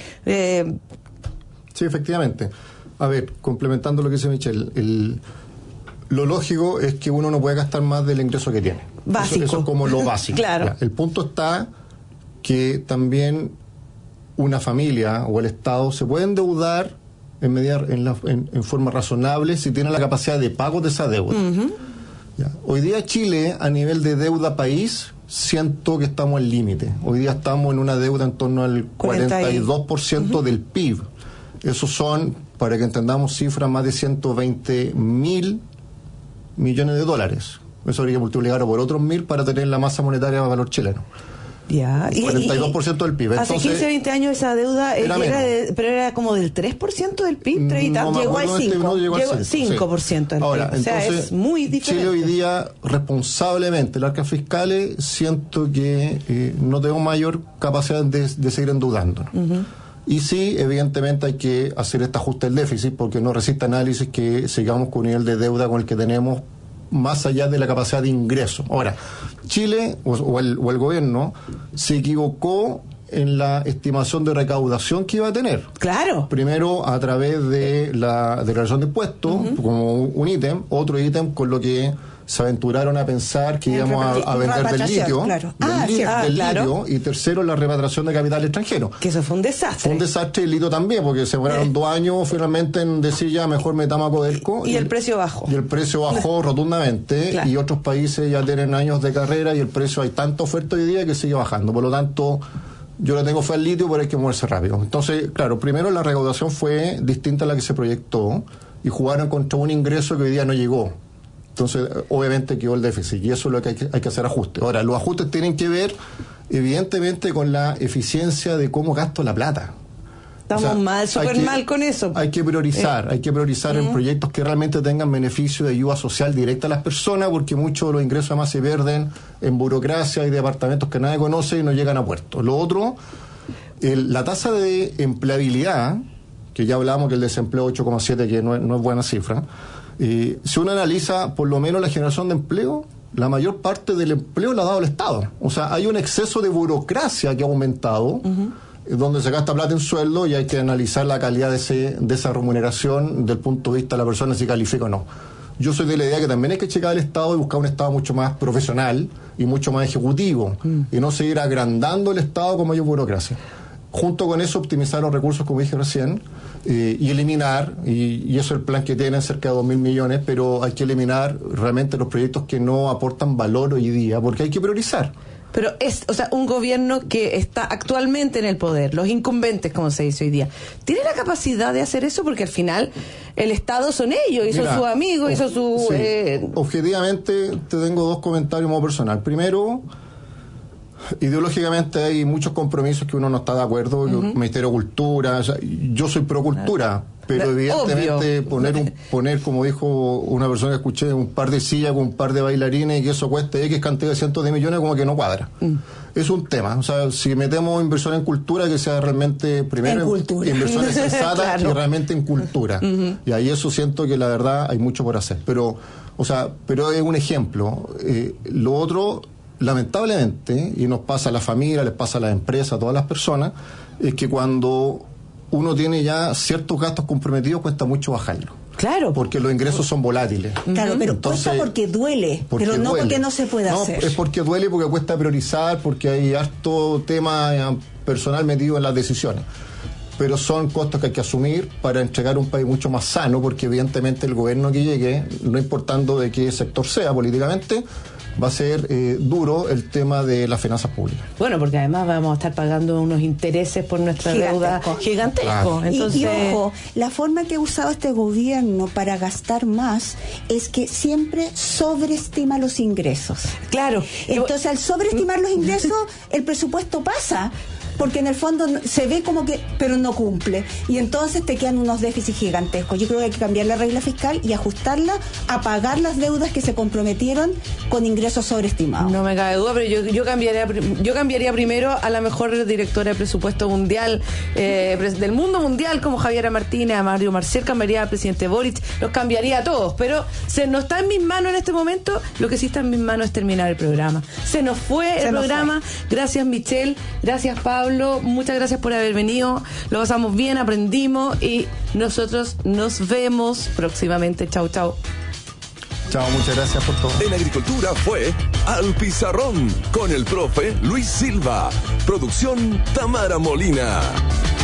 S4: Sí, efectivamente. A ver, complementando lo que dice Michelle, lo lógico es que uno no puede gastar más del ingreso que tiene.
S2: Básico.
S4: Eso es como lo básico.
S2: Claro.
S4: Ya, el punto está que también una familia o el Estado se puede endeudar en forma razonable si tiene la capacidad de pago de esa deuda. Ya. Hoy día Chile, a nivel de deuda país, siento que estamos al límite. Hoy día estamos en una deuda en torno al 42% del PIB. Esos son, para que entendamos cifras, más de 120.000 millones de dólares. Eso habría que multiplicarlo por otros 1.000 para tener la masa monetaria de valor chileno.
S2: Ya.
S4: 42% del PIB.
S2: Hace 15, 20 años esa deuda pero era como del 3% del PIB.
S3: Llegó al 5%.
S2: Llegó al 5% del
S4: Ahora,
S2: PIB. O sea,
S4: entonces,
S2: es muy diferente.
S4: Chile hoy día, responsablemente, las arcas fiscales, siento que no tengo mayor capacidad de seguir endeudándonos. Y sí, evidentemente hay que hacer este ajuste del déficit, porque no resiste análisis que sigamos con un nivel de deuda con el que tenemos más allá de la capacidad de ingreso. Ahora, Chile o el gobierno se equivocó en la estimación de recaudación que iba a tener.
S2: Claro.
S4: Primero a través de la declaración de impuestos como un ítem, otro ítem con lo que se aventuraron a pensar que íbamos a vender del litio, litio, y tercero la repatriación de capital extranjero.
S2: Que eso fue un desastre.
S4: Fue un desastre el litio también, porque se demoraron 2 años finalmente en decir ya mejor metamos a Codelco.
S2: Y el precio bajó.
S4: Y el precio bajó rotundamente, y otros países ya tienen años de carrera y el precio, hay tanta oferta hoy día que sigue bajando. Por lo tanto, yo le tengo fe al litio, pero hay que moverse rápido. Entonces, claro, primero la recaudación fue distinta a la que se proyectó y jugaron contra un ingreso que hoy día no llegó. Entonces, obviamente quedó el déficit y eso es lo que hay que hacer ajustes. Ahora, los ajustes tienen que ver, evidentemente, con la eficiencia de cómo gasto la plata.
S2: Estamos súper mal con eso.
S4: Hay que priorizar, en proyectos que realmente tengan beneficio de ayuda social directa a las personas, porque muchos de los ingresos además se pierden en burocracia y departamentos que nadie conoce y no llegan a puerto. Lo otro, la tasa de empleabilidad, que ya hablamos que el desempleo 8,7, que no es buena cifra. Si uno analiza por lo menos la generación de empleo, la mayor parte del empleo la ha dado el Estado. O sea, hay un exceso de burocracia que ha aumentado, donde se gasta plata en sueldo y hay que analizar la calidad de esa remuneración desde el punto de vista de la persona, si califica o no. Yo soy de la idea que también hay que checar el Estado y buscar un Estado mucho más profesional y mucho más ejecutivo, y no seguir agrandando el Estado con mayor burocracia. Junto con eso, optimizar los recursos, como dije recién, y eliminar, y eso es el plan que tienen, cerca de 2.000 millones, pero hay que eliminar realmente los proyectos que no aportan valor hoy día, porque hay que priorizar.
S2: Pero un gobierno que está actualmente en el poder, los incumbentes, como se dice hoy día, ¿tiene la capacidad de hacer eso? Porque al final el Estado son ellos, y son sus amigos, y son sus...
S4: Objetivamente, te tengo 2 comentarios más personal. Primero, Ideológicamente hay muchos compromisos que uno no está de acuerdo. Ministerio de Cultura, o sea, yo soy pro cultura, pero evidentemente poner, como dijo una persona que escuché, un par de sillas con un par de bailarines y que eso cueste X cantidad de cientos de millones, como que no cuadra. Es un tema. O sea, si metemos inversión en cultura, que sea realmente, primero, inversiones sensatas y realmente en cultura. Y ahí eso siento que la verdad hay mucho por hacer. Pero es un ejemplo. Lo otro, lamentablemente, y nos pasa a la familia, les pasa a las empresas, a todas las personas, es que cuando uno tiene ya ciertos gastos comprometidos, cuesta mucho bajarlo.
S2: Claro.
S4: Porque los ingresos son volátiles.
S3: Claro, pero cuesta porque duele, pero no porque no se puede hacer.
S4: Es porque duele, porque cuesta priorizar, porque hay harto tema personal metido en las decisiones. Pero son costos que hay que asumir para entregar un país mucho más sano, porque evidentemente el gobierno que llegue, no importando de qué sector sea políticamente, va a ser duro el tema de las finanzas públicas.
S2: Bueno, porque además vamos a estar pagando unos intereses por nuestra deuda gigantesco.
S3: Claro. Entonces... y ojo, la forma que ha usado este gobierno para gastar más es que siempre sobreestima los ingresos.
S2: Claro.
S3: Entonces, al sobreestimar los ingresos, el presupuesto pasa. Porque en el fondo se ve como que, pero no cumple. Y entonces te quedan unos déficits gigantescos. Yo creo que hay que cambiar la regla fiscal y ajustarla a pagar las deudas que se comprometieron con ingresos sobreestimados.
S2: No me cabe duda, pero yo cambiaría primero a la mejor directora de presupuesto mundial, del mundo mundial, como Javiera Martínez, a Mario Marcel, cambiaría al presidente Boric, los cambiaría a todos. Pero no está en mis manos en este momento. Lo que sí está en mis manos es terminar el programa. Se nos fue el programa. Gracias, Michelle. Gracias, Pablo. Muchas gracias por haber venido, lo pasamos bien, aprendimos y nosotros nos vemos próximamente. Chau.
S4: Chao, muchas gracias por todo.
S1: En Agricultura fue Al Pizarrón con el profe Luis Silva. Producción Tamara Molina.